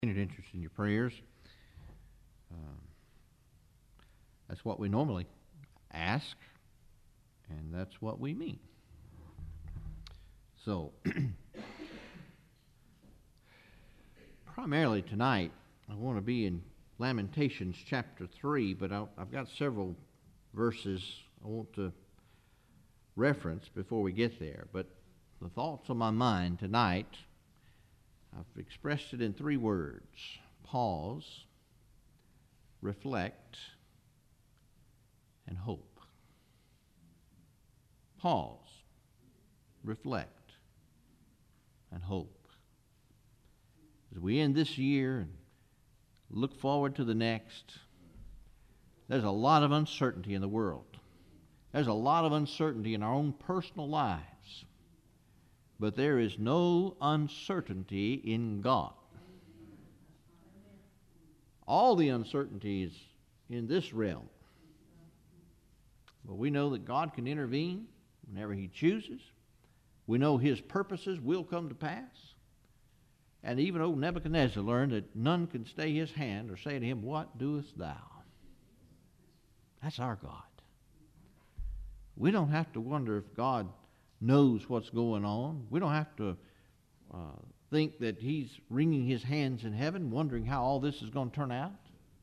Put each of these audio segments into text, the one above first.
Interest in your prayers. Um, that's what we normally ask, and that's what we mean. So, primarily tonight, I want to be in Lamentations chapter 3, but I've got several verses I want to reference before we get there. But the thoughts on my mind tonight, I've expressed it in 3 words: pause, reflect, and hope. Pause, reflect, and hope. As we end this year and look forward to the next, there's a lot of uncertainty in the world. There's a lot of uncertainty in our own personal lives. But there is no uncertainty in God. All the uncertainty is in this realm. But we know that God can intervene whenever He chooses. We know His purposes will come to pass. And even old Nebuchadnezzar learned that none can stay his hand or say to him, "What doest thou?" That's our God. We don't have to wonder if God knows what's going on. We don't have to think that He's wringing His hands in heaven, wondering how all this is going to turn out.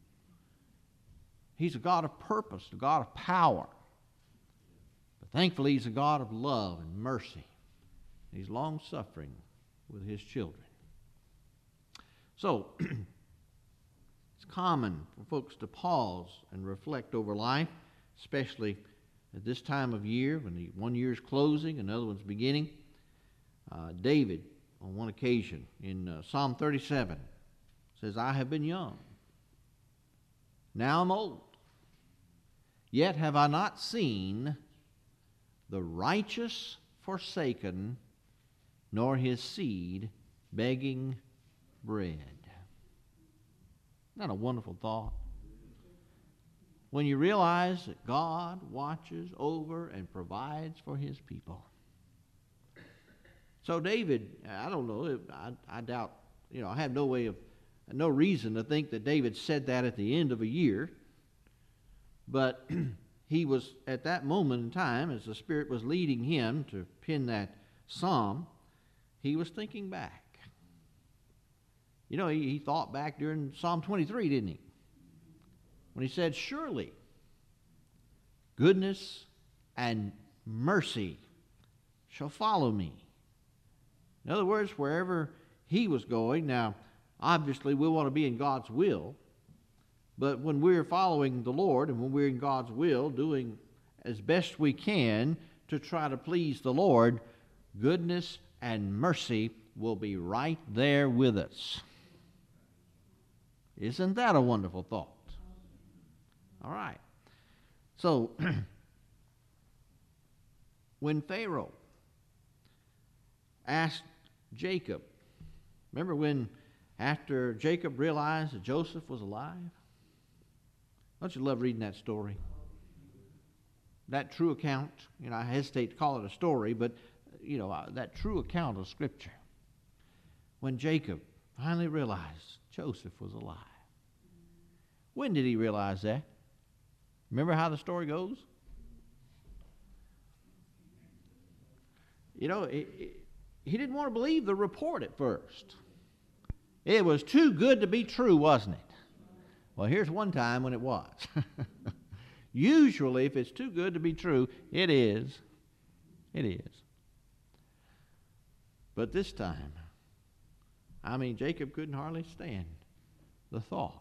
He's a God of purpose, a God of power. But thankfully, He's a God of love and mercy. He's long-suffering with His children. So, it's common for folks to pause and reflect over life, especially at this time of year when one year is closing, another one's beginning. David, on one occasion in Psalm 37, says, "I have been young, now I'm old, yet have I not seen the righteous forsaken, nor his seed begging bread." Isn't that a wonderful thought? When you realize that God watches over and provides for His people. So David, I don't know, I doubt, I have no reason to think that David said that at the end of a year. But he was, at that moment in time, as the Spirit was leading him to pen that psalm, he was thinking back. He thought back during Psalm 23, didn't he? When he said, "Surely goodness and mercy shall follow me." In other words, wherever he was going, now, obviously we want to be in God's will, but when we're following the Lord and when we're in God's will, doing as best we can to try to please the Lord, goodness and mercy will be right there with us. Isn't that a wonderful thought? All right. So, when Pharaoh asked Jacob, remember when after Jacob realized that Joseph was alive? Don't you love reading that story? That true account, I hesitate to call it a story, but, that true account of Scripture. When Jacob finally realized Joseph was alive. When did he realize that? Remember how the story goes? He didn't want to believe the report at first. It was too good to be true, wasn't it? Well, here's one time when it was. Usually, if it's too good to be true, it is. It is. But this time, Jacob couldn't hardly stand the thought.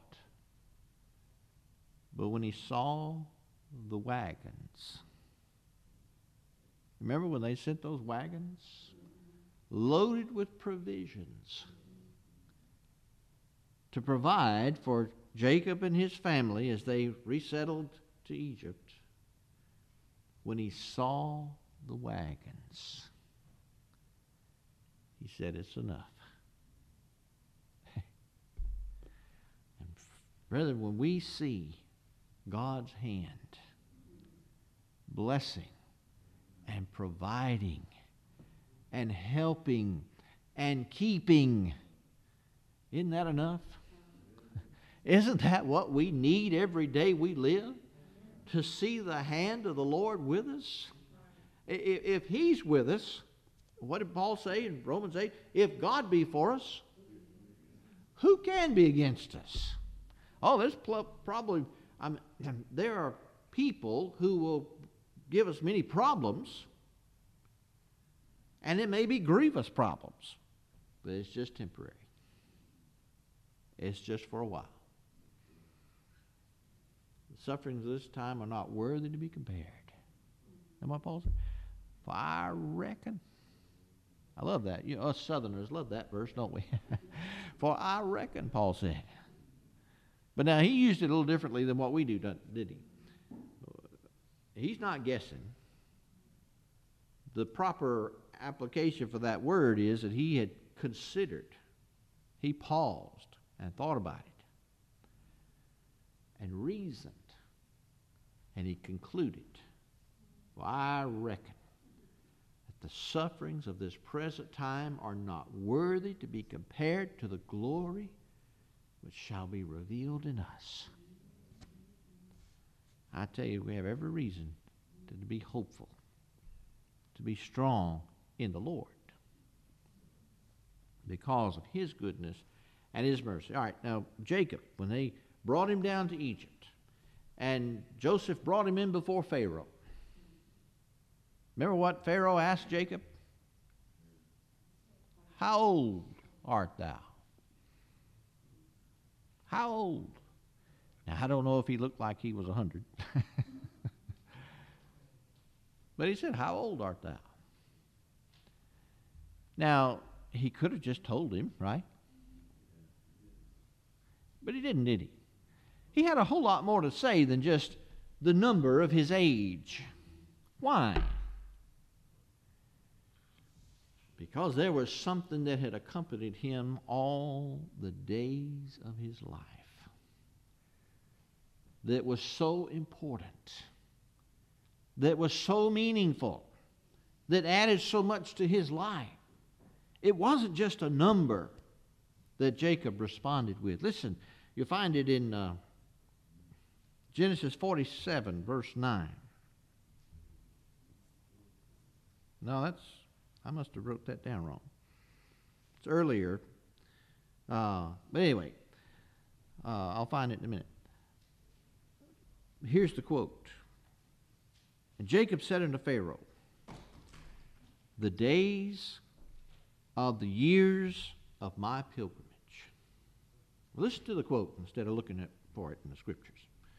But when he saw the wagons, remember when they sent those wagons loaded with provisions to provide for Jacob and his family as they resettled to Egypt? When he saw the wagons, he said, "It's enough." And brethren, when we see God's hand blessing and providing and helping and keeping, Isn't that enough? Isn't that what we need every day we live? To see the hand of the Lord with us? If He's with us, what did Paul say in Romans 8? If God be for us, who can be against us? Oh, there's probably, there are people who will give us many problems, and it may be grievous problems, but it's just temporary. It's just for a while. The sufferings of this time are not worthy to be compared. And what Paul said? For I reckon. I love that. You know, us Southerners love that verse, don't we? For I reckon, Paul said. But now he used it a little differently than what we do, did he? He's not guessing. The proper application for that word is that he had considered. He paused and thought about it and reasoned. And he concluded, well, I reckon that the sufferings of this present time are not worthy to be compared to the glory which shall be revealed in us. I tell you, we have every reason to be hopeful, to be strong in the Lord because of His goodness and His mercy. All right, now Jacob, when they brought him down to Egypt, and Joseph brought him in before Pharaoh. Remember what Pharaoh asked Jacob? How old art thou? How old? Now, I don't know if he looked like he was 100. But he said, how old art thou? Now, he could have just told him, right? But he didn't, did he? He had a whole lot more to say than just the number of his age. Why? Because there was something that had accompanied him all the days of his life that was so important, that was so meaningful, that added so much to his life. It wasn't just a number that Jacob responded with. Listen, you'll find it in Genesis 47, verse 9. No, I must have wrote that down wrong. It's earlier. But anyway, I'll find it in a minute. Here's the quote. And Jacob said unto Pharaoh, the days of the years of my pilgrimage. Listen to the quote instead of looking for it in the Scriptures.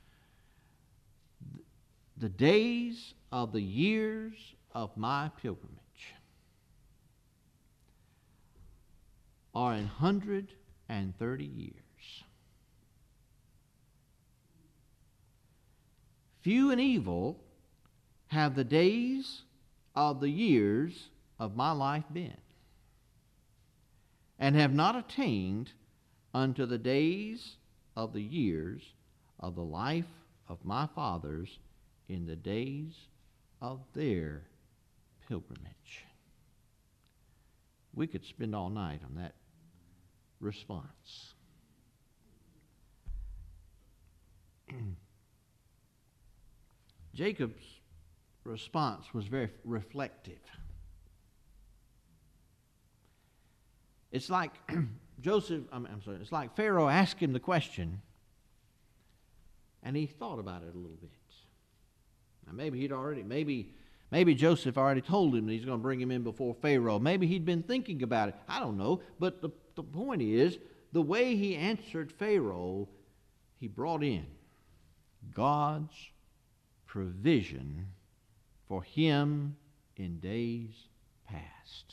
The days of the years of my pilgrimage are 130 years. Few and evil have the days of the years of my life been, and have not attained unto the days of the years of the life of my fathers in the days of their pilgrimage. We could spend all night on that response. Jacob's response was very reflective. It's like it's like Pharaoh asked him the question, and he thought about it a little bit. Now maybe Joseph already told him that he's going to bring him in before Pharaoh. Maybe he'd been thinking about it. I don't know. But the point is, the way he answered Pharaoh, he brought in God's provision for him in days past.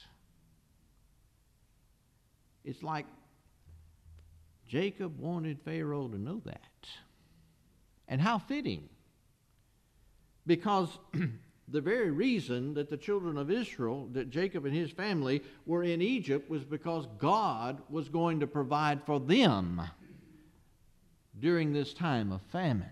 It's like Jacob wanted Pharaoh to know that. And how fitting. Because the very reason that the children of Israel, that Jacob and his family were in Egypt, was because God was going to provide for them during this time of famine.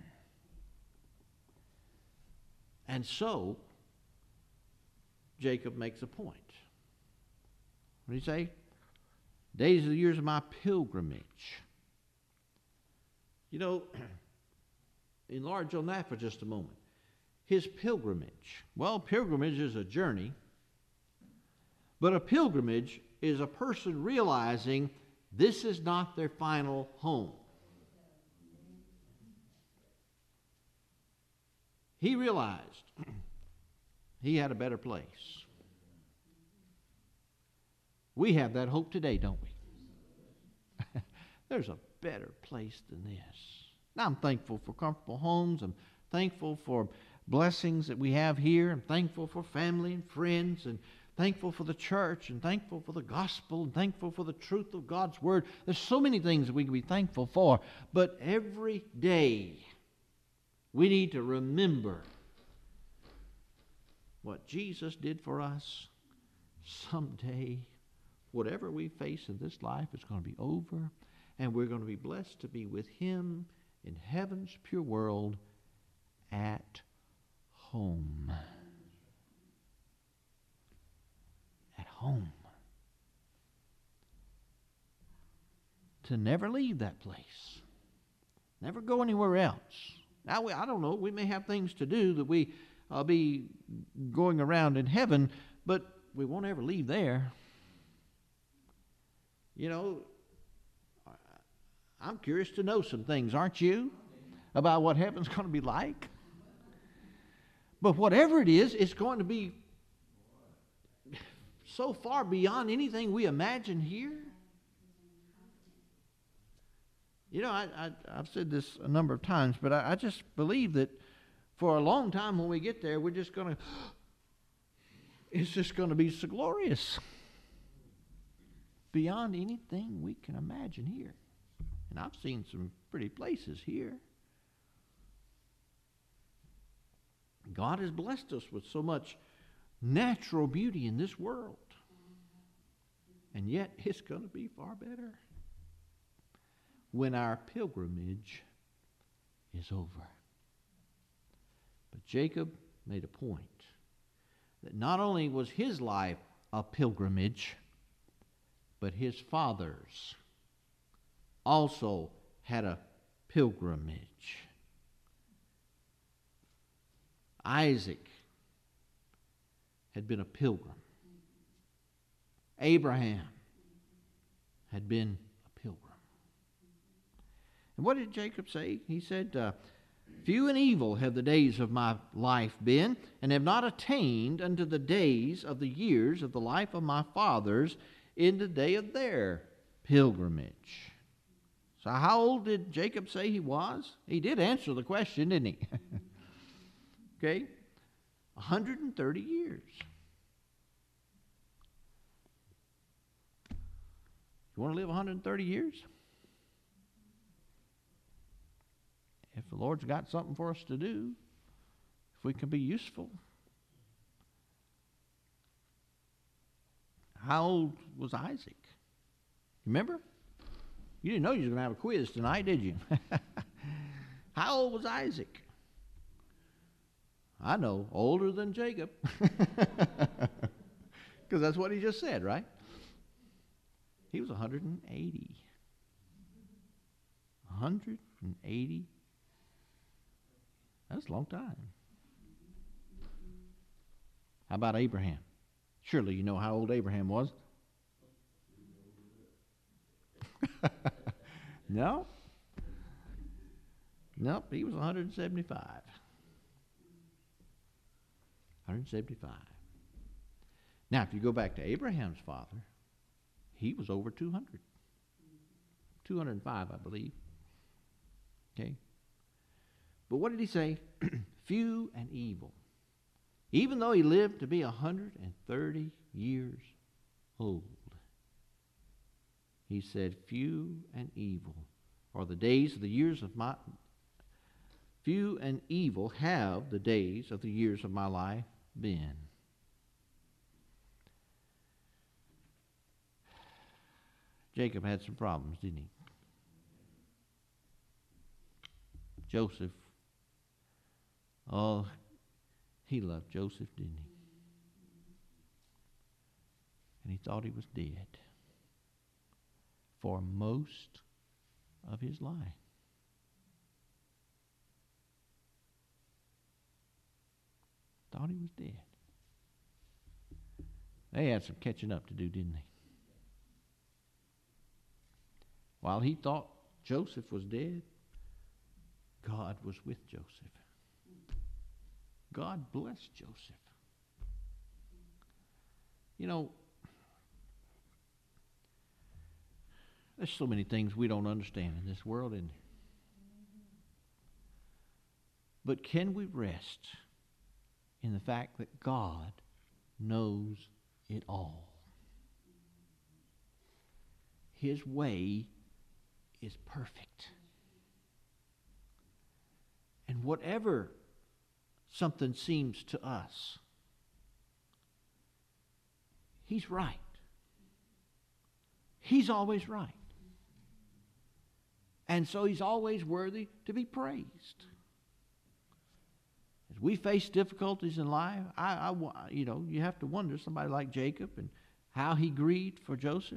And so, Jacob makes a point. What did he say? Days of the years of my pilgrimage. You know, enlarge on that for just a moment. His pilgrimage. Well, pilgrimage is a journey, but a pilgrimage is a person realizing this is not their final home. He realized he had a better place. We have that hope today, don't we? There's a better place than this. Now, I'm thankful for comfortable homes. I'm thankful for blessings that we have here. I'm thankful for family and friends, and thankful for the church, and thankful for the gospel, and thankful for the truth of God's word. There's so many things that we can be thankful for. But every day, we need to remember what Jesus did for us. Someday, whatever we face in this life is going to be over, and we're going to be blessed to be with Him in heaven's pure world at home. At home. To never leave that place. Never go anywhere else. Now, I don't know, we may have things to do that we be going around in heaven, but we won't ever leave there. You know, I'm curious to know some things, aren't you? About what heaven's going to be like. But whatever it is, it's going to be so far beyond anything we imagine here. You know, I've said this a number of times, but I just believe that for a long time when we get there, we're just going to, it's just going to be so glorious. Beyond anything we can imagine here. And I've seen some pretty places here. God has blessed us with so much natural beauty in this world. And yet it's going to be far better when our pilgrimage is over. But Jacob made a point that not only was his life a pilgrimage, but his father's also had a pilgrimage. Isaac had been a pilgrim. Abraham had been a pilgrim. And what did Jacob say? He said, few and evil have the days of my life been, and have not attained unto the days of the years of the life of my fathers in the day of their pilgrimage. So how old did Jacob say he was? He did answer the question, didn't he? Okay? 130 years. You want to live 130 years? If the Lord's got something for us to do, if we can be useful. How old was Isaac? Remember? You didn't know you were going to have a quiz tonight, did you? How old was Isaac? I know, older than Jacob. Because that's what he just said, right? He was 180. 180. That's a long time. How about Abraham? Surely you know how old Abraham was. No? Nope, he was 175. 175. Now, if you go back to Abraham's father, he was over 200. 205, I believe. Okay? But what did he say? Few and evil. Even though he lived to be 130 years old, he said, few and evil are the days of the years of my... Few and evil have the days of the years of my life been. Jacob had some problems, didn't he? Joseph, oh, he loved Joseph, didn't he? And he thought he was dead. for most of his life. Thought he was dead. They had some catching up to do, didn't they? While he thought Joseph was dead, God was with Joseph. God blessed Joseph. You know, there's so many things we don't understand in this world, isn't there? But can we rest in the fact that God knows it all? His way is perfect. And whatever something seems to us, He's right. He's always right. And so He's always worthy to be praised. As we face difficulties in life, you have to wonder, somebody like Jacob and how he grieved for Joseph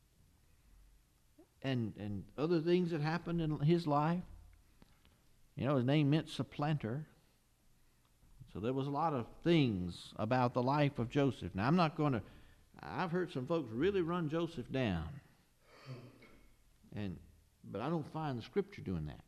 and other things that happened in his life. You know, his name meant supplanter. So there was a lot of things about the life of Joseph. Now, I've heard some folks really run Joseph down. But I don't find the Scripture doing that.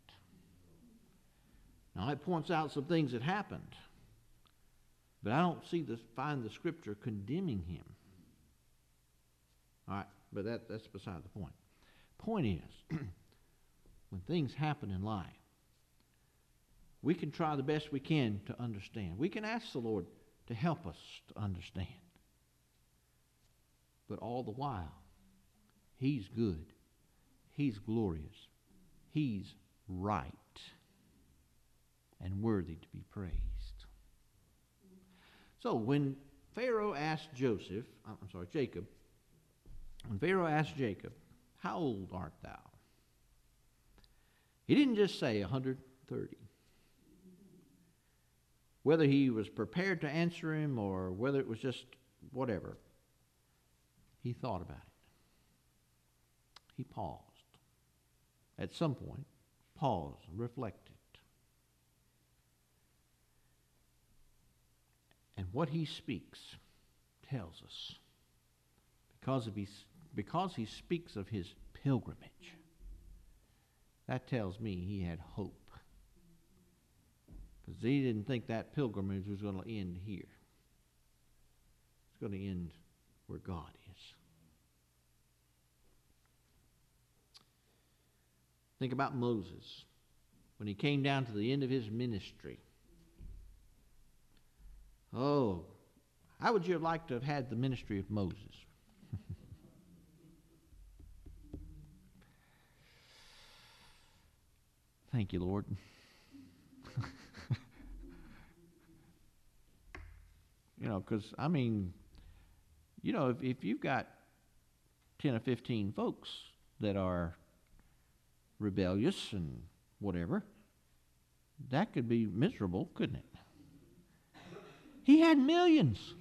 Now, it points out some things that happened, but I don't find the Scripture condemning him. All right, but that's beside the point. Point is, when things happen in life, we can try the best we can to understand. We can ask the Lord to help us to understand. But all the while, He's good. He's glorious. He's right and worthy to be praised. So when Pharaoh asked Jacob, when Pharaoh asked Jacob, "How old art thou?" He didn't just say 130. Whether he was prepared to answer him or whether it was just whatever, he thought about it. He paused. At some point, paused and reflected. And what he speaks tells us, because he speaks of his pilgrimage, that tells me he had hope. Because he didn't think that pilgrimage was going to end here. It's going to end where God is. Think about Moses. When he came down to the end of his ministry. Oh, how would you have liked to have had the ministry of Moses? Thank you, Lord. Because, if you've got 10 or 15 folks that are rebellious and whatever, that could be miserable, couldn't it? He had millions.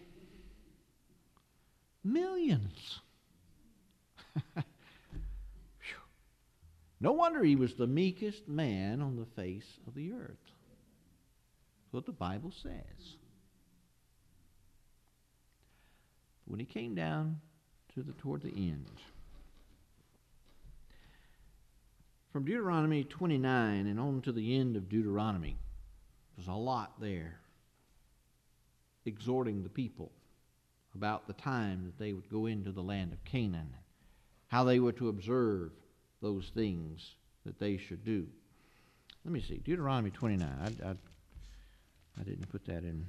Millions. No wonder he was the meekest man on the face of the earth. That's what the Bible says. When he came down toward the end, from Deuteronomy 29 and on to the end of Deuteronomy, there's a lot there exhorting the people about the time that they would go into the land of Canaan, how they were to observe those things that they should do. Let me see, Deuteronomy 29. I didn't put that in.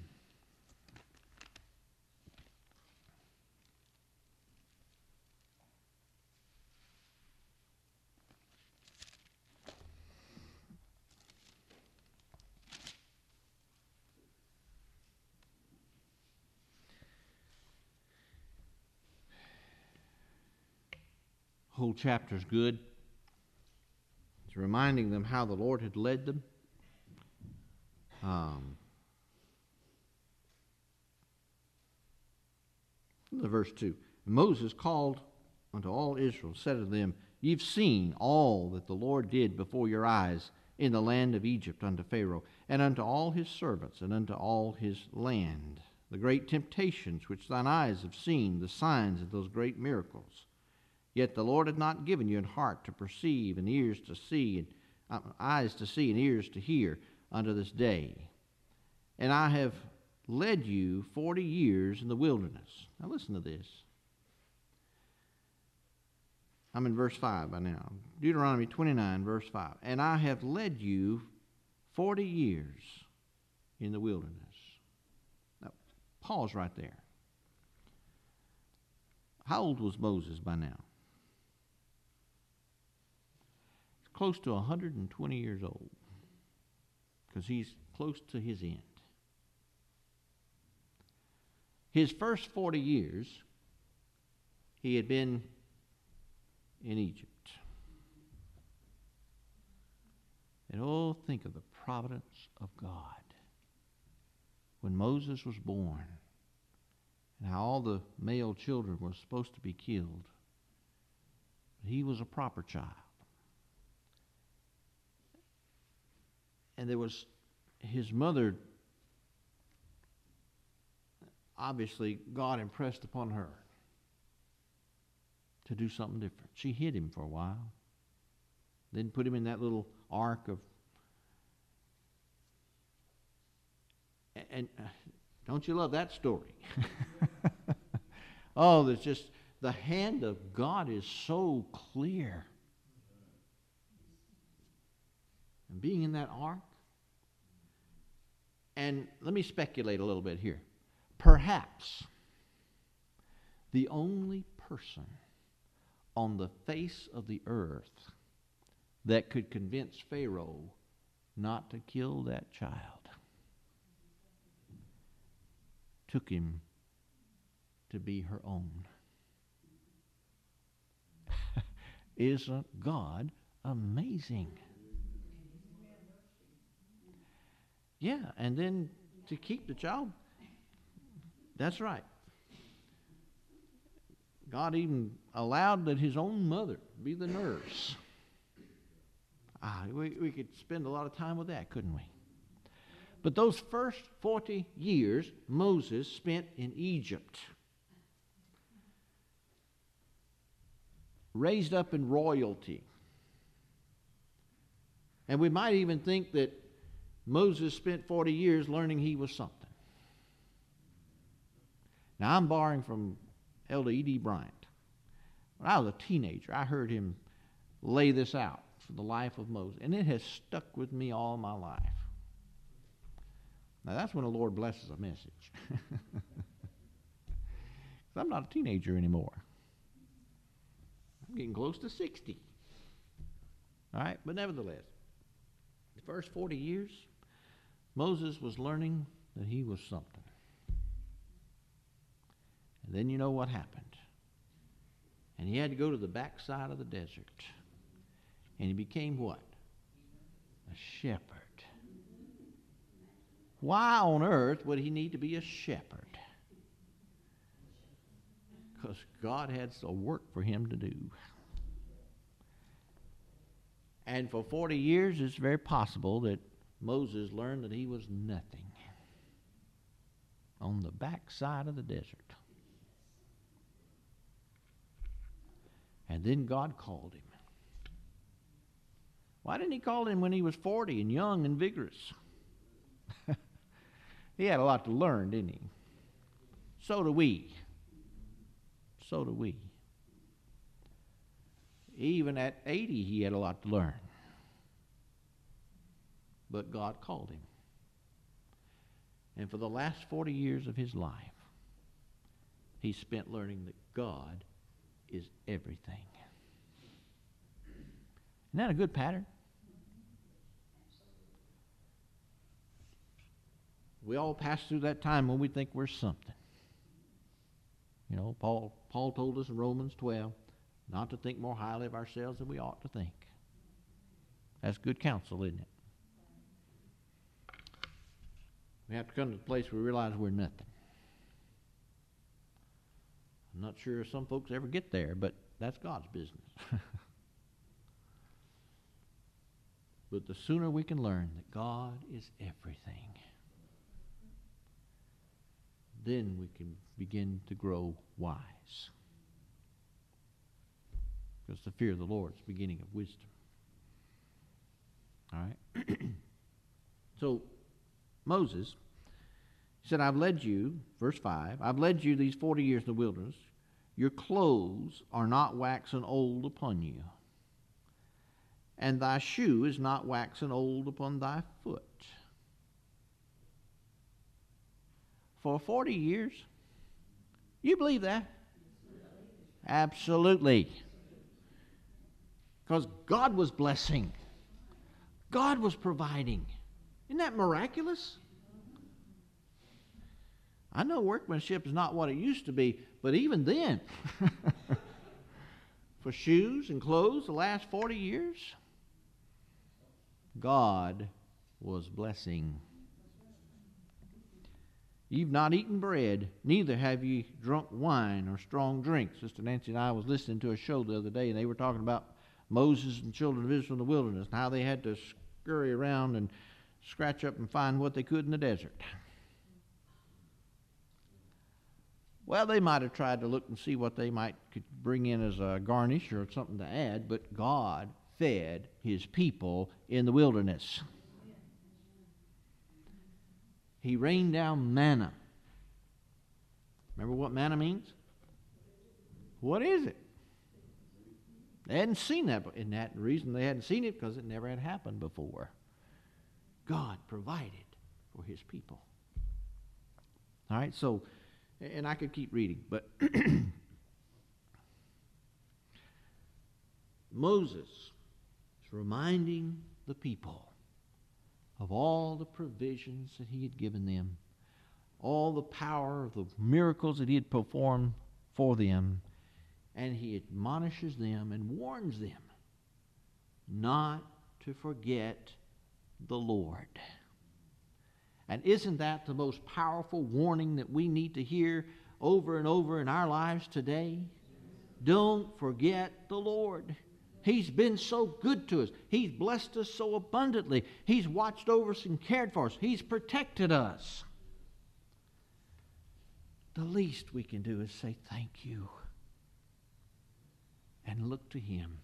Whole chapter's good. It's reminding them how the Lord had led them. The verse 2. Moses called unto all Israel, said to them, You've seen all that the Lord did before your eyes in the land of Egypt unto Pharaoh, and unto all his servants, and unto all his land, the great temptations which thine eyes have seen, the signs of those great miracles. Yet the Lord had not given you an heart to perceive, and ears to see, and eyes to see, and ears to hear unto this day. And I have led you 40 years in the wilderness. Now listen to this. I'm in verse 5 by now. Deuteronomy 29, verse 5. And I have led you 40 years in the wilderness. Now, pause right there. How old was Moses by now? He's close to 120 years old, because he's close to his end. His first 40 years, he had been in Egypt. And oh, think of the providence of God. When Moses was born, and how all the male children were supposed to be killed, he was a proper child. And there was his mother, obviously God impressed upon her to do something different. She hid him for a while, then put him in that little ark of, and don't you love that story? Oh, there's just, the hand of God is so clear. And being in that ark, and let me speculate a little bit here. Perhaps the only person on the face of the earth that could convince Pharaoh not to kill that child took him to be her own. Isn't God amazing? Yeah, and then to keep the child, that's right. God even allowed that his own mother be the nurse. We could spend a lot of time with that, couldn't we? But those first 40 years Moses spent in Egypt, raised up in royalty. And we might even think that Moses spent 40 years learning he was something. Now, I'm borrowing from Elder E.D. Bryant. When I was a teenager, I heard him lay this out for the life of Moses, and it has stuck with me all my life. Now, that's when the Lord blesses a message. I'm not a teenager anymore. I'm getting close to 60. All right, but nevertheless, the first 40 years, Moses was learning that he was something. And then you know what happened. And he had to go to the backside of the desert. And he became what? A shepherd. Why on earth would he need to be a shepherd? Because God had some work for him to do. And for 40 years, it's very possible that Moses learned that he was nothing on the backside of the desert. And then God called him. Why didn't he call him when he was 40 and young and vigorous? He had a lot to learn, didn't he? So do we. So do we. Even at 80, he had a lot to learn. But God called him. And for the last 40 years of his life, he spent learning that God is everything. Isn't that a good pattern? We all pass through that time when we think we're something. You know, Paul told us in Romans 12 not to think more highly of ourselves than we ought to think. That's good counsel, isn't it? We have to come to the place where we realize we're nothing. I'm not sure if some folks ever get there, but that's God's business. But the sooner we can learn that God is everything, then we can begin to grow wise. Because the fear of the Lord is the beginning of wisdom. All right? So, Moses said, I've led you, verse 5, I've led you these 40 years in the wilderness. Your clothes are not waxen old upon you, and thy shoe is not waxen old upon thy foot. For 40 years? You believe that? Absolutely. Because God was blessing. God was providing. Isn't that miraculous? I know workmanship is not what it used to be, but even then, for shoes and clothes the last 40 years, God was blessing. You've not eaten bread, neither have ye drunk wine or strong drink. Sister Nancy and I was listening to a show the other day, and they were talking about Moses and the children of Israel in the wilderness and how they had to scurry around and scratch up and find what they could in the desert. Well, they might have tried to look and see what they could bring in as a garnish or something to add, but God fed his people in the wilderness. He rained down manna. Remember what manna means? What is it? They hadn't seen that, and that reason they hadn't seen it because it never had happened before. God provided for his people. All right, so, and I could keep reading, but Moses is reminding the people of all the provisions that he had given them, all the power of the miracles that he had performed for them, and he admonishes them and warns them not to forget the Lord. And isn't that the most powerful warning that we need to hear over and over in our lives today? Don't forget the Lord. He's been so good to us. He's blessed us so abundantly. He's watched over us and cared for us. He's protected us. The least we can do is say thank you and look to him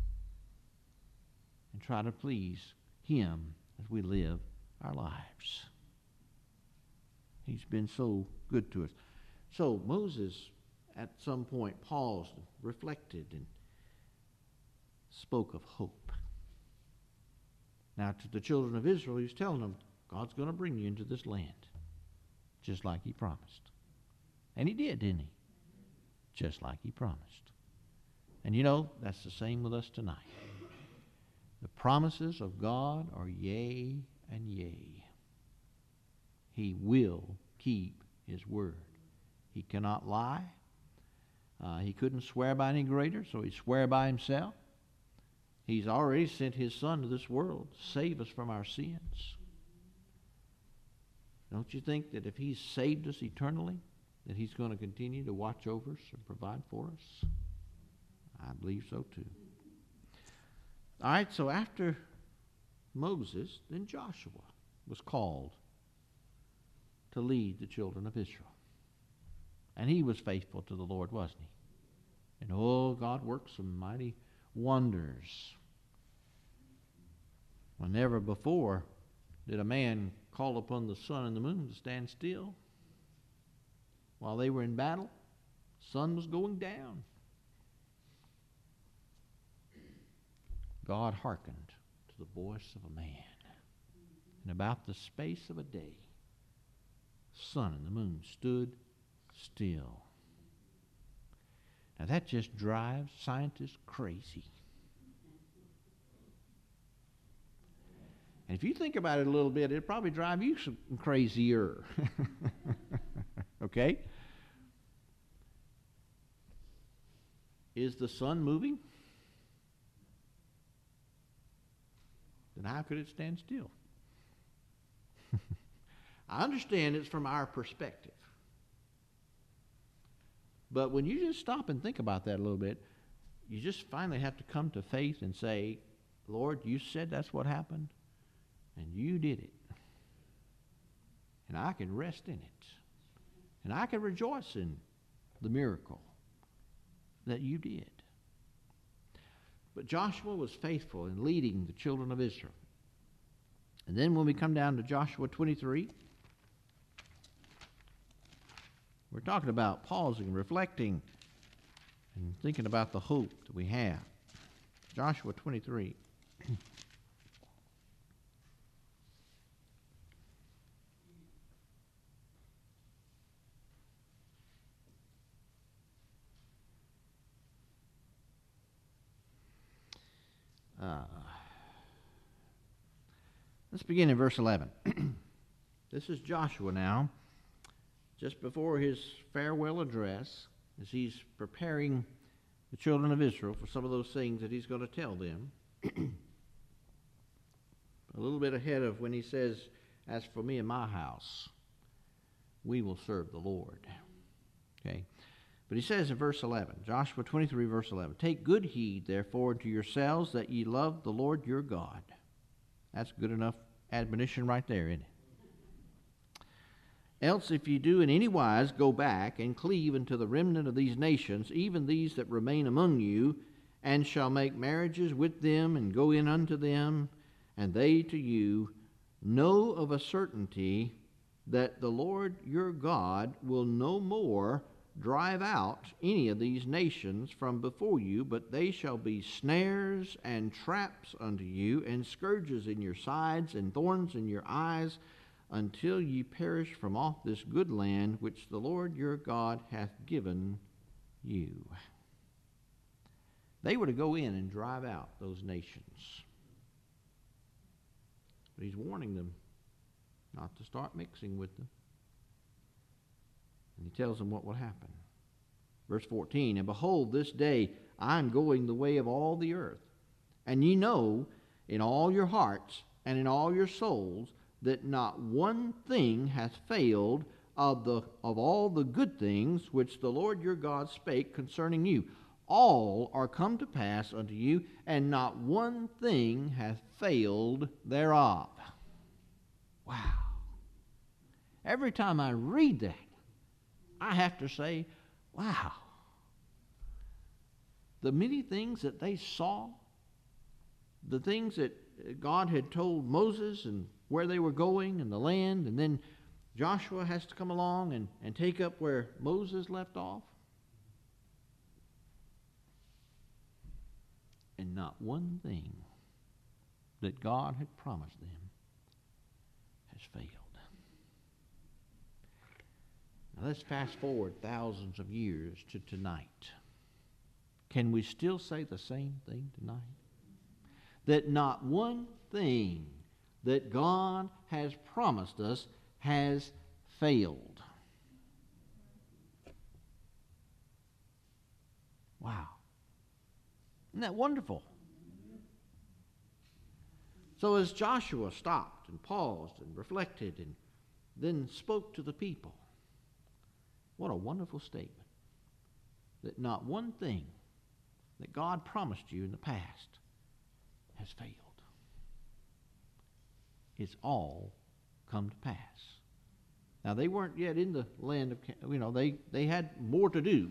and try to please him as we live our lives. He's been so good to us. So Moses at some point paused, reflected, and spoke of hope. Now to the children of Israel, he was telling them, God's going to bring you into this land, just like he promised. And he did, didn't he? Just like he promised. And you know, that's the same with us tonight. The promises of God are yea and yea. He will keep his word. He cannot lie. He couldn't swear by any greater, so he'd swear by himself. He's already sent his Son to this world to save us from our sins. Don't you think that if he's saved us eternally, that he's going to continue to watch over us and provide for us? I believe so too. All right, so after Moses, then Joshua was called to lead the children of Israel. And he was faithful to the Lord, wasn't he? And oh, God worked some mighty wonders. Well, never before did a man call upon the sun and the moon to stand still. While they were in battle, the sun was going down. God hearkened to the voice of a man. In about the space of a day, the sun and the moon stood still. Now that just drives scientists crazy. And if you think about it a little bit, it'll probably drive you some crazier. Okay? Is the sun moving? Then how could it stand still? I understand it's from our perspective. But when you just stop and think about that a little bit, you just finally have to come to faith and say, Lord, you said that's what happened, and you did it. And I can rest in it. And I can rejoice in the miracle that you did. But Joshua was faithful in leading the children of Israel. And then when we come down to Joshua 23, we're talking about pausing, reflecting, and thinking about the hope that we have. Joshua 23. Let's begin in verse 11. This is Joshua now, just before his farewell address, as he's preparing the children of Israel for some of those things that he's going to tell them. A little bit ahead of when he says, as for me and my house, we will serve the Lord. Okay. But he says in verse 11, Joshua 23, verse 11, take good heed, therefore, to yourselves that ye love the Lord your God. That's good enough admonition right there, isn't it? Else, if ye do in any wise go back and cleave unto the remnant of these nations, even these that remain among you, and shall make marriages with them, and go in unto them, and they to you, know of a certainty that the Lord your God will no more drive out any of these nations from before you, but they shall be snares and traps unto you, and scourges in your sides, and thorns in your eyes, until ye perish from off this good land which the Lord your God hath given you. They were to go in and drive out those nations. But he's warning them not to start mixing with them. And he tells them what will happen. Verse 14, and behold, this day I am going the way of all the earth. And ye know in all your hearts and in all your souls that not one thing hath failed of all the good things which the Lord your God spake concerning you. All are come to pass unto you, and not one thing hath failed thereof. Wow. Every time I read that, I have to say, wow. The many things that they saw, the things that God had told Moses and where they were going and the land, and then Joshua has to come along and take up where Moses left off. And not one thing that God had promised them has failed. Now let's fast forward thousands of years to tonight. Can we still say the same thing tonight? That not one thing that God has promised us has failed. Wow. Isn't that wonderful? So as Joshua stopped and paused and reflected and then spoke to the people, what a wonderful statement. That not one thing that God promised you in the past has failed. It's all come to pass. Now, they weren't yet in the land of, they had more to do.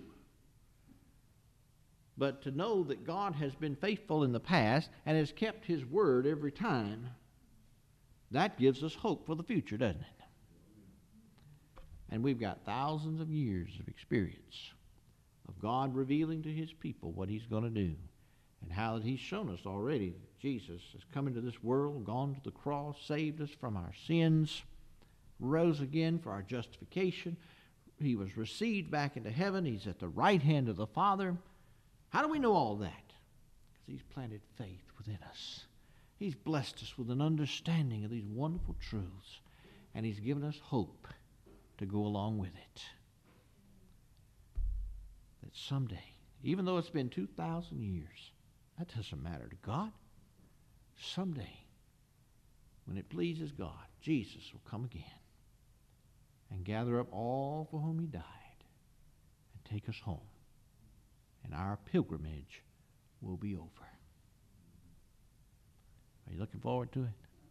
But to know that God has been faithful in the past and has kept his word every time, that gives us hope for the future, doesn't it? And we've got thousands of years of experience of God revealing to his people what he's going to do, and how that he's shown us already that Jesus has come into this world, gone to the cross, saved us from our sins, rose again for our justification. He was received back into heaven. He's at the right hand of the Father. How do we know all that? Because he's planted faith within us. He's blessed us with an understanding of these wonderful truths, and he's given us hope to go along with it. That someday, even though it's been 2,000 years, that doesn't matter to God. Someday, when it pleases God, Jesus will come again and gather up all for whom he died and take us home. And our pilgrimage will be over. Are you looking forward to it?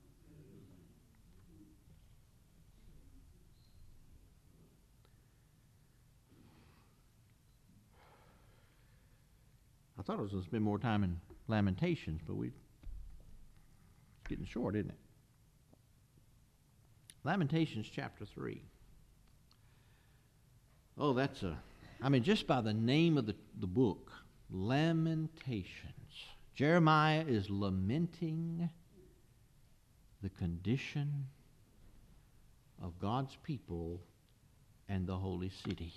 I thought I was going to spend more time in Lamentations, but it's getting short, isn't it? Lamentations chapter 3. Oh, just by the name of the book, Lamentations. Jeremiah is lamenting the condition of God's people and the holy city.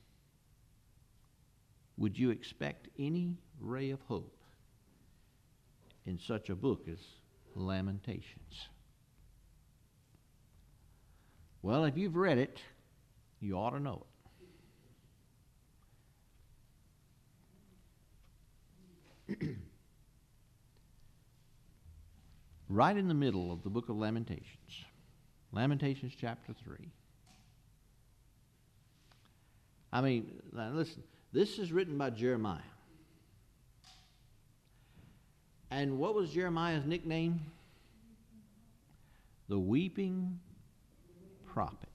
Would you expect any ray of hope in such a book as Lamentations? Well, if you've read it, you ought to know it. Right in the middle of the book of Lamentations, Lamentations chapter 3. Now listen, this is written by Jeremiah. And what was Jeremiah's nickname? The Weeping Prophet.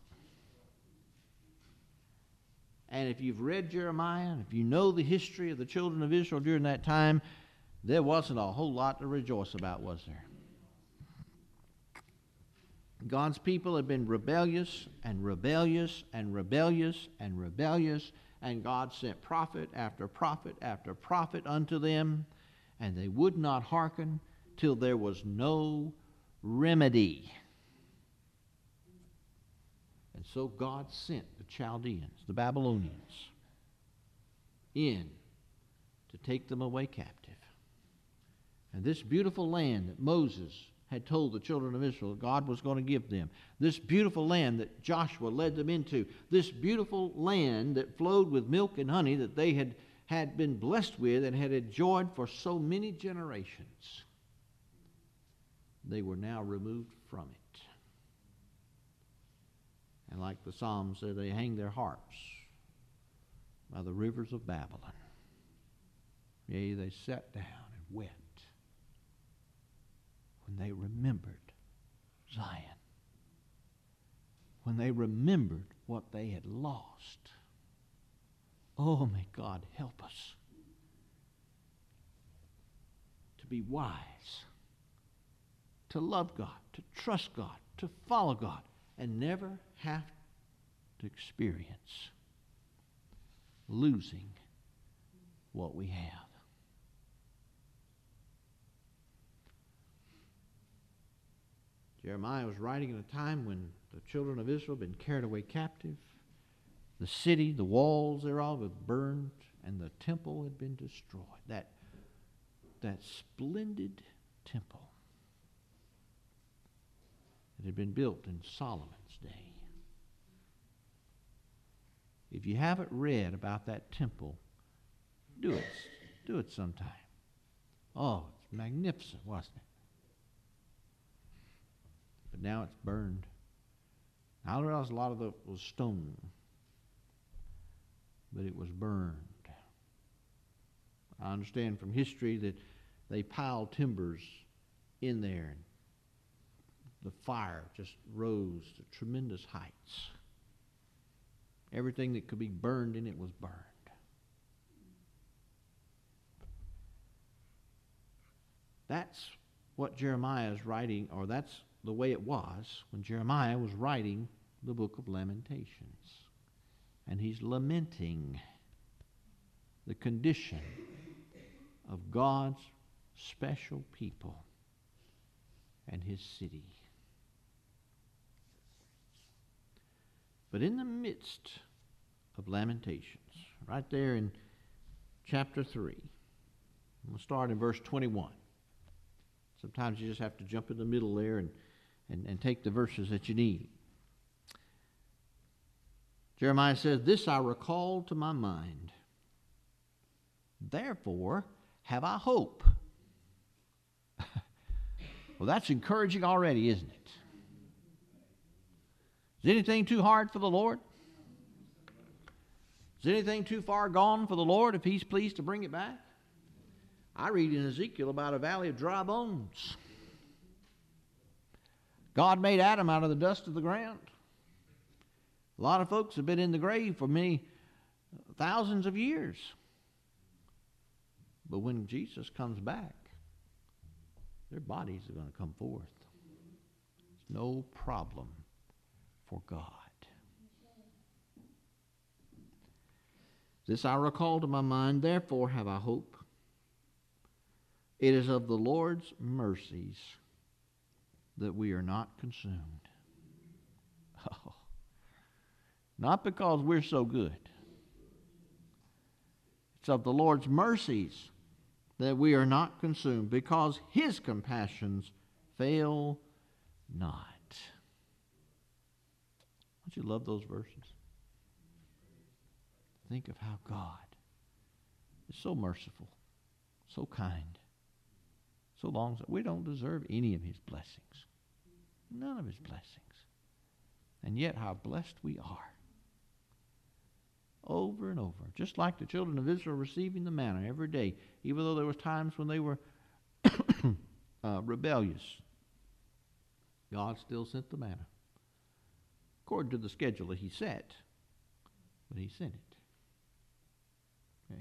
And if you've read Jeremiah, and if you know the history of the children of Israel during that time, there wasn't a whole lot to rejoice about, was there? God's people had been rebellious and rebellious and rebellious and rebellious, and God sent prophet after prophet after prophet unto them, and they would not hearken till there was no remedy. And so God sent the Chaldeans, the Babylonians, in to take them away captive. And this beautiful land that Moses had told the children of Israel God was going to give them, this beautiful land that Joshua led them into, this beautiful land that flowed with milk and honey that they had been blessed with and had enjoyed for so many generations, they were now removed from it. And like the Psalm said, they hang their harps by the rivers of Babylon. Yea, they sat down and wept when they remembered Zion, when they remembered what they had lost. Oh, may God help us to be wise, to love God, to trust God, to follow God, and never have to experience losing what we have. Jeremiah was writing at a time when the children of Israel had been carried away captive. The city, the walls thereof had burned, and the temple had been destroyed. That splendid temple that had been built in Solomon's day. If you haven't read about that temple, do it. Do it sometime. Oh, it's magnificent, wasn't it? But now it's burned. I realize a lot of it was stone, but it was burned. I understand from history that they piled timbers in there, and the fire just rose to tremendous heights. Everything that could be burned in it was burned. That's what Jeremiah is writing, or that's the way it was when Jeremiah was writing the book of Lamentations. And he's lamenting the condition of God's special people and his city. But in the midst of Lamentations, right there in chapter 3, I'm going to start in verse 21. Sometimes you just have to jump in the middle there and take the verses that you need. Jeremiah says, "This I recall to my mind. Therefore have I hope." Well, that's encouraging already, isn't it? Is anything too hard for the Lord? Is anything too far gone for the Lord if he's pleased to bring it back? I read in Ezekiel about a valley of dry bones. God made Adam out of the dust of the ground. A lot of folks have been in the grave for many thousands of years. But when Jesus comes back, their bodies are going to come forth. It's no problem for God. This I recall to my mind, therefore have I hope. It is of the Lord's mercies that we are not consumed. Oh, not because we're so good. It's of the Lord's mercies that we are not consumed, because his compassions fail not. Don't you love those verses? Think of how God is so merciful, so kind, so long. We don't deserve any of his blessings. None of his blessings. And yet how blessed we are. Over and over. Just like the children of Israel receiving the manna every day, even though there was times when they were rebellious. God still sent the manna. According to the schedule that he set. But he sent it. Okay?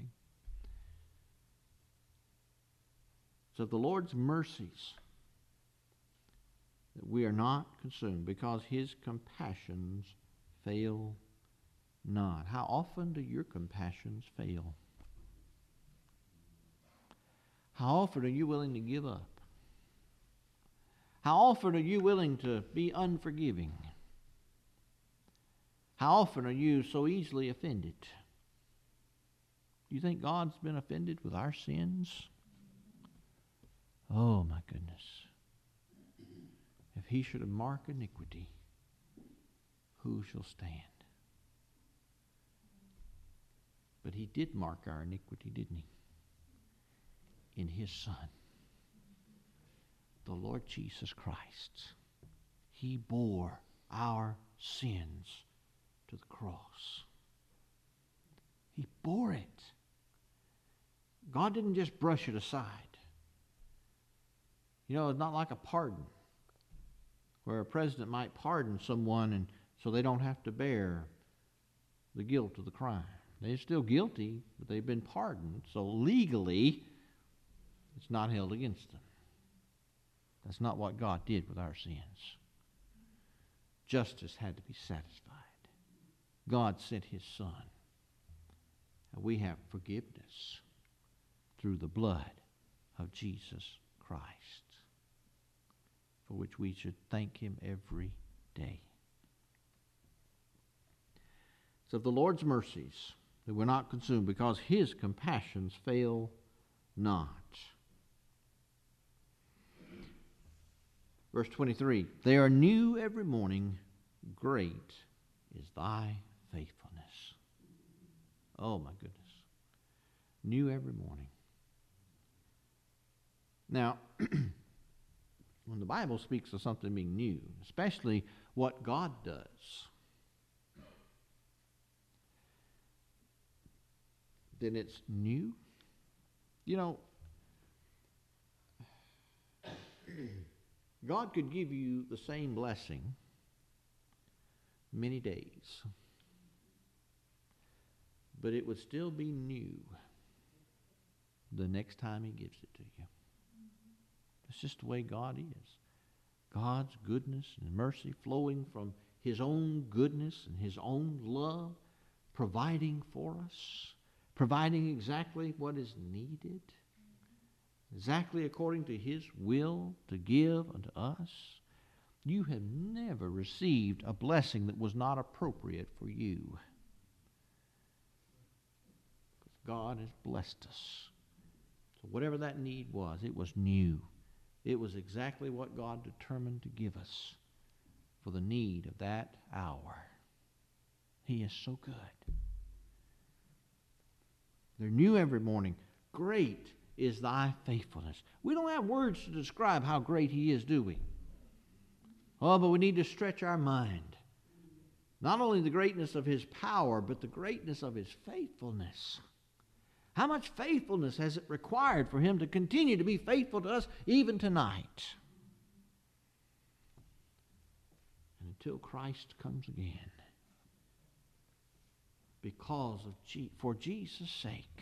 So the Lord's mercies that we are not consumed, because his compassions fail not. How often do your compassions fail? How often are you willing to give up? How often are you willing to be unforgiving? How often are you so easily offended? Do you think God's been offended with our sins? Oh, my goodness. If he should have marked iniquity, who shall stand? But he did mark our iniquity, didn't he? In his Son, the Lord Jesus Christ. He bore our sins to the cross. He bore it. God didn't just brush it aside. You know, it's not like a pardon, where a president might pardon someone and so they don't have to bear the guilt of the crime. They're still guilty, but they've been pardoned. So legally, it's not held against them. That's not what God did with our sins. Justice had to be satisfied. God sent his Son. And we have forgiveness through the blood of Jesus Christ, for which we should thank him every day. So the Lord's mercies that we're not consumed, because his compassions fail not. Verse 23, they are new every morning, great is thy faithfulness. Oh my goodness. New every morning. Now, when the Bible speaks of something being new, especially what God does, then it's new. You know, God could give you the same blessing many days, but it would still be new the next time he gives it to you. It's just the way God is. God's goodness and mercy flowing from his own goodness and his own love, providing for us, providing exactly what is needed, exactly according to his will to give unto us. You have never received a blessing that was not appropriate for you. Because God has blessed us. So whatever that need was, it was new. It was exactly what God determined to give us for the need of that hour. He is so good. They're new every morning. Great is thy faithfulness. We don't have words to describe how great he is, do we? Oh, but we need to stretch our mind. Not only the greatness of his power, but the greatness of his faithfulness. How much faithfulness has it required for him to continue to be faithful to us even tonight? until Christ comes again. Because of for Jesus' sake,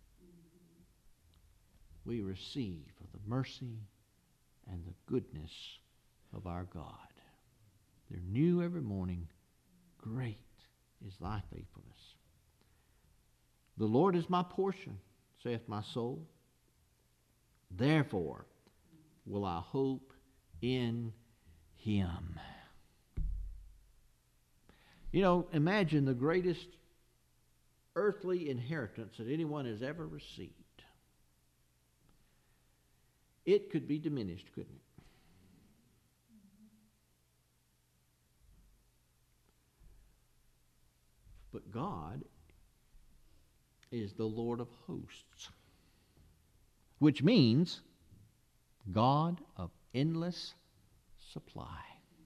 we receive of the mercy and the goodness of our God. They're new every morning. Great is thy faithfulness. The Lord is my portion, saith my soul. Therefore will I hope in him. You know, imagine the greatest earthly inheritance that anyone has ever received. It could be diminished, couldn't it? But God is the Lord of hosts, which means God of endless supply.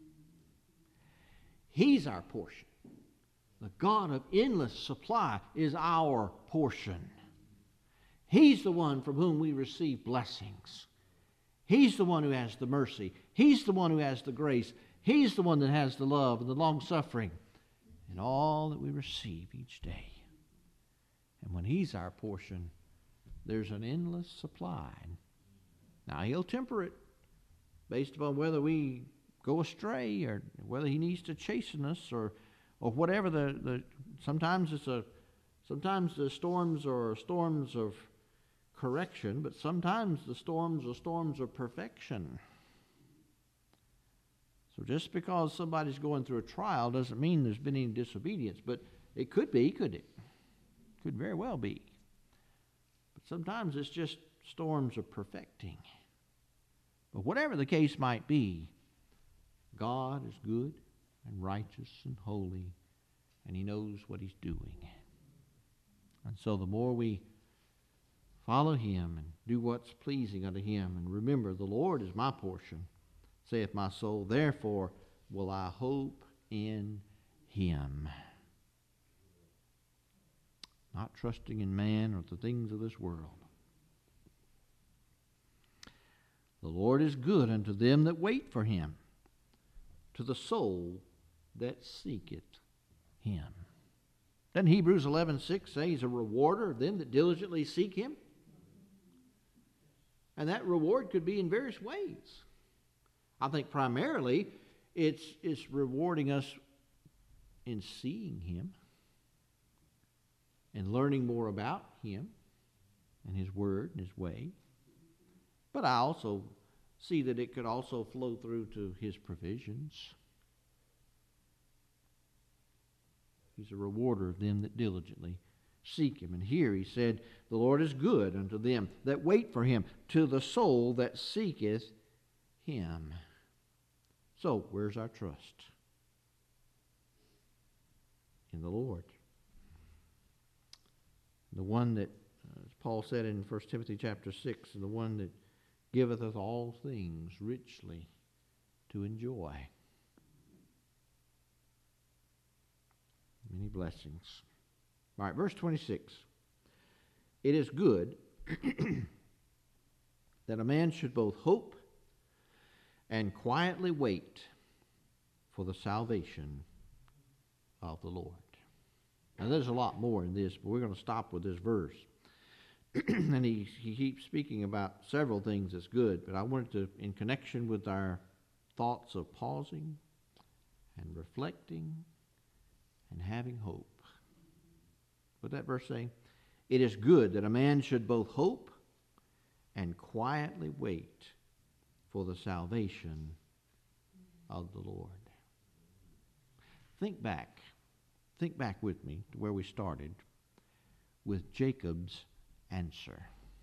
He's our portion. The God of endless supply is our portion. He's the one from whom we receive blessings. He's the one who has the mercy. He's the one who has the grace. He's the one that has the love and the long-suffering and all that we receive each day. And when He's our portion, there's an endless supply. Now, He'll temper it based upon whether we go astray or whether He needs to chasten us or whatever. Sometimes the storms are storms of correction, but sometimes the storms are storms of perfection. So just because somebody's going through a trial doesn't mean there's been any disobedience, but it could be, could it? Could very well be. But sometimes it's just storms of perfecting. But whatever the case might be, God is good and righteous and holy, and He knows what He's doing. And so the more we follow Him and do what's pleasing unto Him, and remember, the Lord is my portion, saith my soul, therefore will I hope in Him. Not trusting in man or the things of this world. The Lord is good unto them that wait for Him, to the soul that seeketh Him. Doesn't Hebrews 11:6 say He's a rewarder of them that diligently seek Him? And that reward could be in various ways. I think primarily it's rewarding us in seeing Him and learning more about Him and His Word and His way. But I also see that it could also flow through to His provisions. He's a rewarder of them that diligently seek Him. And here He said, the Lord is good unto them that wait for Him, to the soul that seeketh Him. So, where's our trust? In the Lord. The one that, as Paul said in 1 Timothy chapter 6, the one that giveth us all things richly to enjoy. Many blessings. All right, verse 26. It is good that a man should both hope and quietly wait for the salvation of the Lord. Now, there's a lot more in this, but we're going to stop with this verse. And he keeps speaking about several things that's good, but I wanted to, in connection with our thoughts of pausing and reflecting and having hope. What that verse saying? It is good that a man should both hope and quietly wait for the salvation of the Lord. Think back with me to where we started with Jacob's answer.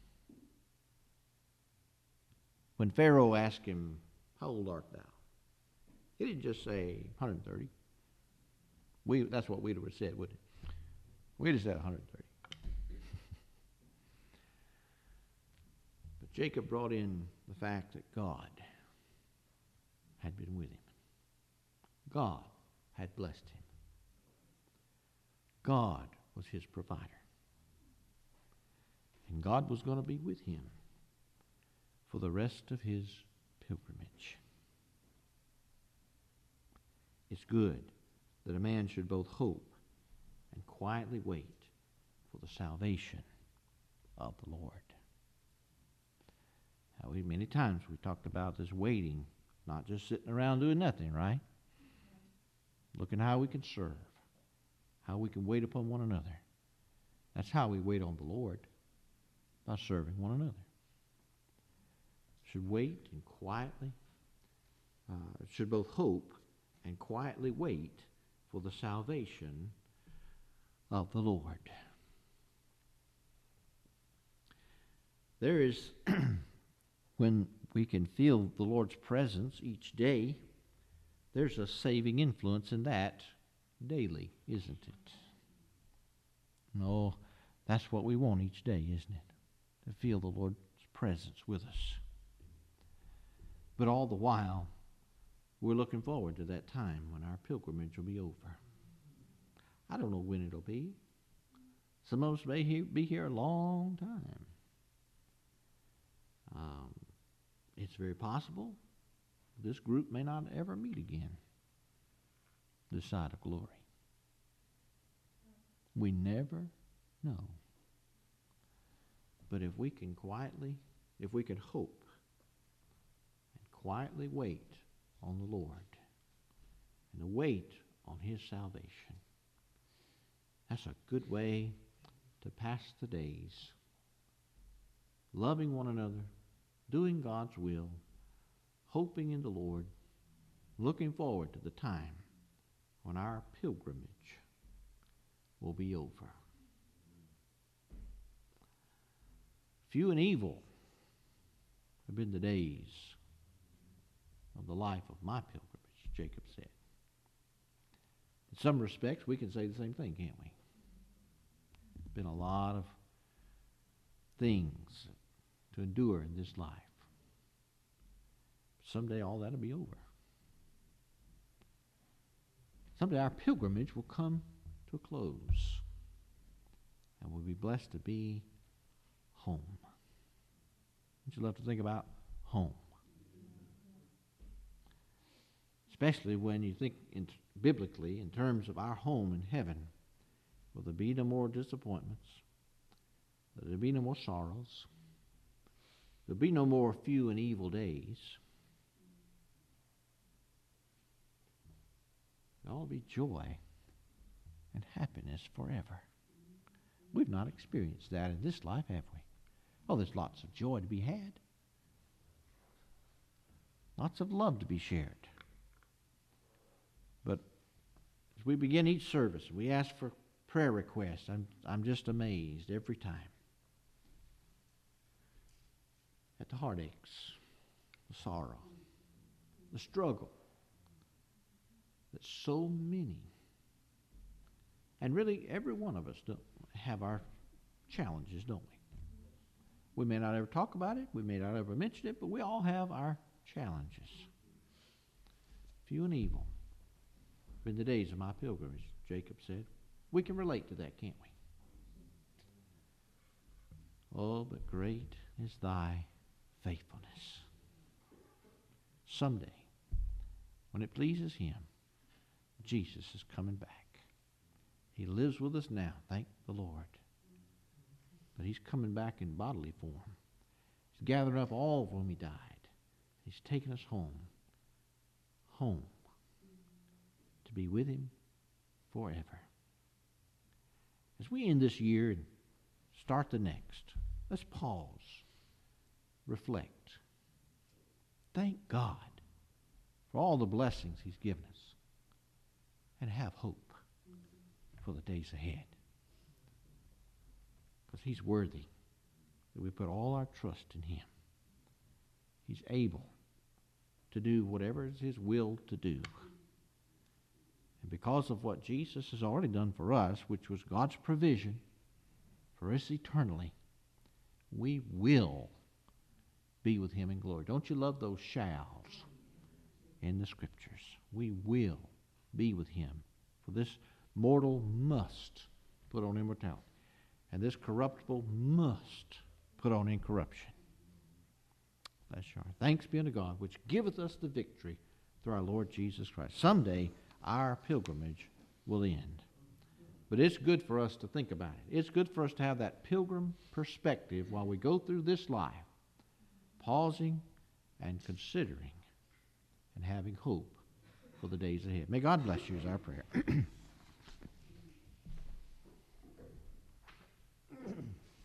When Pharaoh asked him, how old art thou? He didn't just say 130. That's what we'd have said, wouldn't it? We'd have said 130. But Jacob brought in the fact that God had been with him. God had blessed him. God was his provider. And God was going to be with him for the rest of his pilgrimage. It's good that a man should both hope and quietly wait for the salvation of the Lord. Now, many times we talked about this waiting, not just sitting around doing nothing, right? Looking how we can serve, how we can wait upon one another. That's how we wait on the Lord, by serving one another. Should wait and quietly, should both hope and quietly wait for the salvation of the Lord. There is, when we can feel the Lord's presence each day, there's a saving influence in that daily, isn't it? No, that's what we want each day, isn't it? To feel the Lord's presence with us. But all the while, we're looking forward to that time when our pilgrimage will be over. I don't know when it'll be. Some of us may be here a long time. It's very possible this group may not ever meet again this side of glory. We never know. But if we can hope and quietly wait on the Lord and wait on His salvation, that's a good way to pass the days, loving one another, doing God's will, hoping in the Lord, looking forward to the time when our pilgrimage will be over. Few and evil have been the days of the life of my pilgrimage, Jacob said. In some respects, we can say the same thing, can't we? There's been a lot of things to endure in this life. Someday all that will be over. Someday our pilgrimage will come to a close, and we'll be blessed to be home. Don't you love to think about home? Especially when you think biblically in terms of our home in heaven. Will there be no more disappointments? Will there be no more sorrows? There'll be no more few and evil days. There'll all be joy and happiness forever. We've not experienced that in this life, have we? Oh, there's lots of joy to be had. Lots of love to be shared. But as we begin each service, we ask for prayer requests. I'm just amazed every time at the heartaches, the sorrow, the struggle that so many, and really every one of us have our challenges, don't we? We may not ever talk about it, we may not ever mention it, but we all have our challenges. Few and evil in the days of my pilgrimage, Jacob said. We can relate to that, can't we? Oh, but great is thy faithfulness. Someday, when it pleases Him, Jesus is coming back. He lives with us now, thank the Lord. But He's coming back in bodily form. He's gathered up all of whom He died. He's taken us home. Home. To be with Him forever. As we end this year and start the next, let's pause, reflect. Thank God for all the blessings He's given us, and have hope for the days ahead. Because He's worthy that we put all our trust in Him. He's able to do whatever is His will to do. And because of what Jesus has already done for us, which was God's provision for us eternally, we will be with Him in glory. Don't you love those shalls in the Scriptures? We will be with Him. For this mortal must put on immortality, and this corruptible must put on incorruption. Bless you. Thanks be unto God, which giveth us the victory through our Lord Jesus Christ. Someday our pilgrimage will end. But it's good for us to think about it. It's good for us to have that pilgrim perspective while we go through this life, pausing and considering and having hope for the days ahead. May God bless you is our prayer.